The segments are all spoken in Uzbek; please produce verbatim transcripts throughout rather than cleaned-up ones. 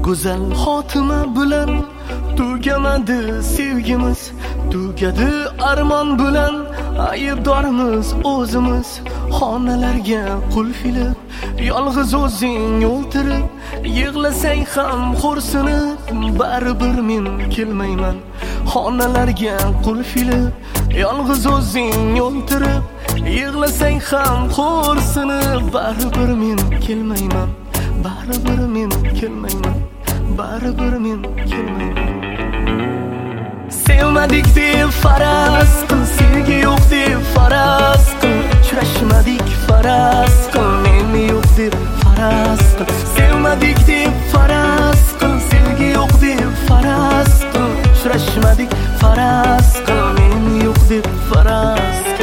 Go'zal xotima bilan tugamadi sevgimiz, tugadi armon bilan aybdorimiz o'zimiz. Xonalarga qulf ilib, yolg'iz o'zing o'tirib, yig'lasang ham xo'rsinib, baribir men kelmayman. Xonalarga qulf ilib, yolg'iz o'zing o'tirib, yig'lasang ham xo'rsinib, baribir men kelmayman. Baribir men kelmayman. Baribir men kelmayman. Sevmadik deb faraz qil, sevgi yo'q deb faraz qil, uchrashmadik faraz qil, men yo'q deb faraz qil. Sevmadik deb faraz qil, sevgi yo'q deb faraz qil, uchrashmadik faraz qil, men yo'q deb faraz qil.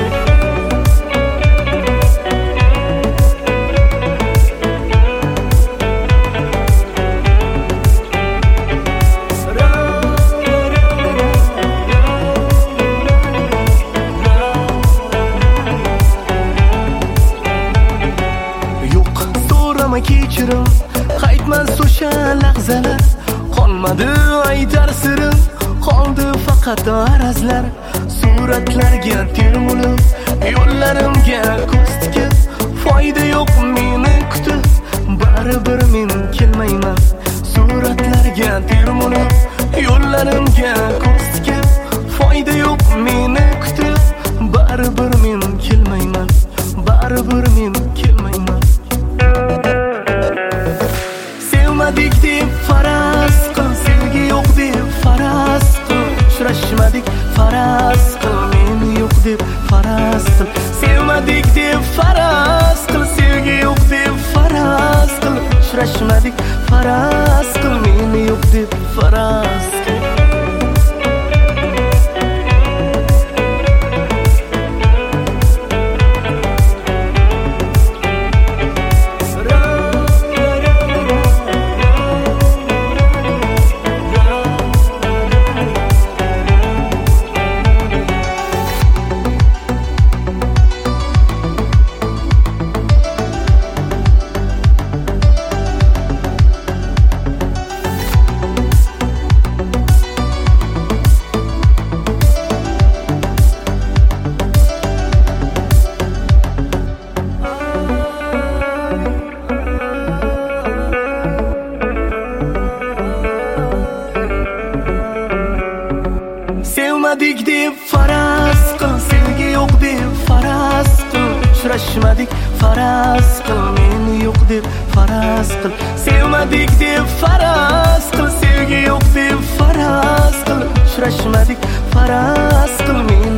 Kechirim, qaytmas o'sha lahzalar, qolmadi aytar sirim, qoldi faqat arazlar. Suratlarga termulib, yo'llarimga ko'z tikib, foyda yo'q meni kutib, baribir men kelmayman. Suratlarga termulib, yo'llarimga ko'z tikib, foyda yo'q meni kutib, baribir men kelmayman. Baribir men kelmayman. Sevmadik deb faraz qil, sevgi yo'q deb faraz qil, uchrashmadik faraz qil, men yo'q deb faraz qil. Sevmadik deb faraz qil, sevgi yo'q deb faraz qil, uchrashmadik faraz qil, men yo'q deb faraz qil. Sevmadik deb faraz qil, sevgi yo'q deb faraz qil, uchrashmadik faraz qil, men yo'q deb faraz qil. Sevmadik deb faraz qil, sevgi yo'q deb faraz qil, uchrashmadik faraz qil, men